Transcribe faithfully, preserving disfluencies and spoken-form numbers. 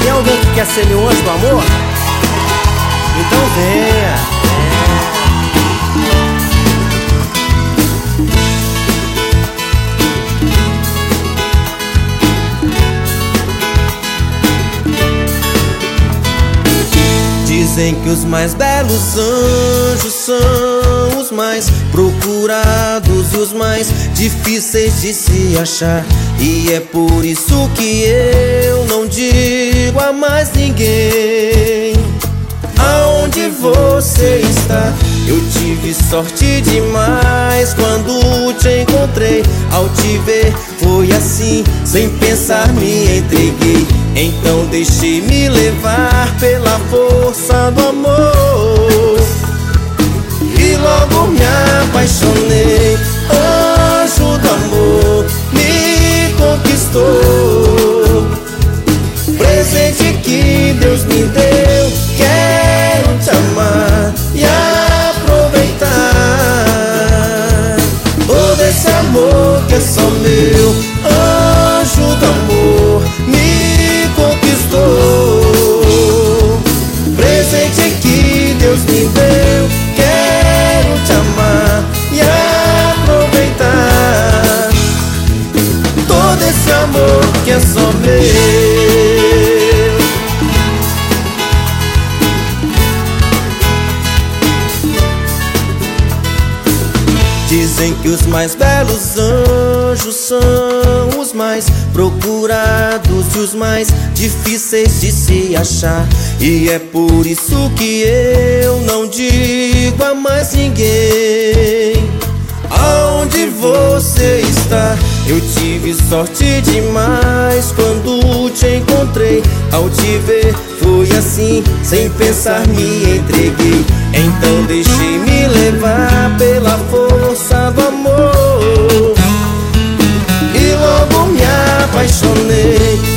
Tem alguém que quer ser meu anjo do amor? Então venha. Dizem que os mais belos anjos são os mais procurados e os mais difíceis de se achar. E é por isso que eu não digo a mais ninguém aonde você está. Eu tive sorte demais quando te encontrei. Ao te ver foi assim, sem pensar me entreguei. Então deixei-me levar pela força do amor e logo me apaixonei. Anjo do amor me conquistou, presente que Deus me deu. Quero te amar e aproveitar todo esse amor que é só meu. Anjo do amor me conquistou, presente que Deus me deu. Quero te amar e aproveitar todo esse amor que é só meu. Dizem que os mais belos anjos são os mais procurados e os mais difíceis de se achar. E é por isso que eu não digo a mais ninguém aonde você está. Eu tive sorte demais quando te encontrei. Ao te ver foi assim, sem pensar me entreguei. Então deixei-me levar pela força do amor e logo me apaixonei.